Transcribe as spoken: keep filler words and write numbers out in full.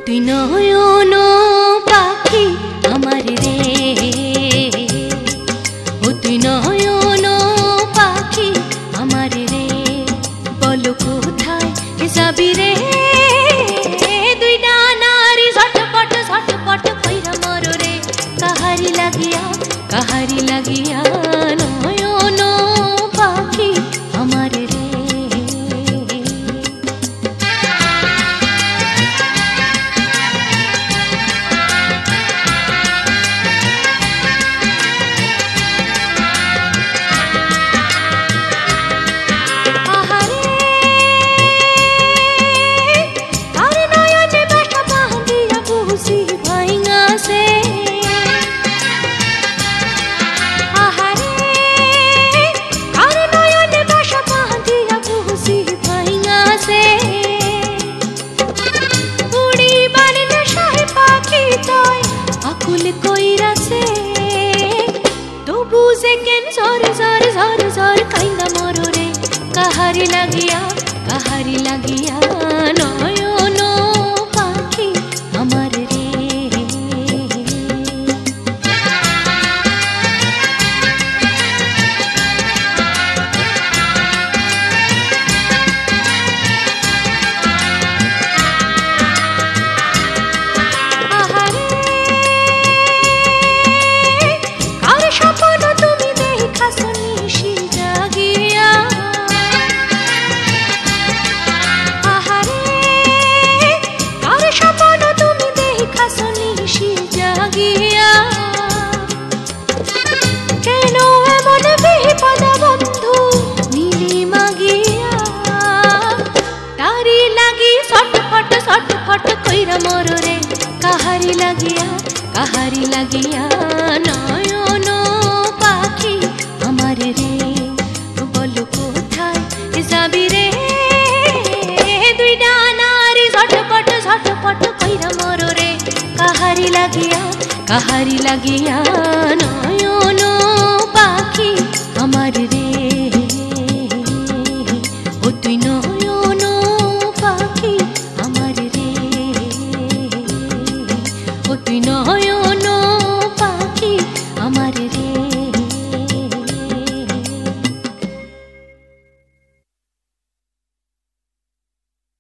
তুই নয়ন পাখি আমার রে, ও তুই নয়ন পাখি আমার রে, বলো কোথায় যাবি রে? দুই ডানারি ঝটপট ঝটপট কইরা মর রে, কাহারি লাগিয়া কাহারি লাগিয়া নয়ন পাখি আমার রে। আকুল কইরাছে তবু যে কেন ঝর ঝর ঝর ঝর কাইন্দা মর রে, কাহারি লাগিয়া কাহারি লাগিয়া নয়ন পাখি আমার রে। মর রে কাহারি লাগিয়া কাহারি লাগিয়া নয়ন পাখি আমার রে, বলো কোথায় যাবি রে? দুই ডানারি ঝটপট ঝটপট কইরা মর রে, কাহারি লাগিয়া কাহারি লাগিয়া নয়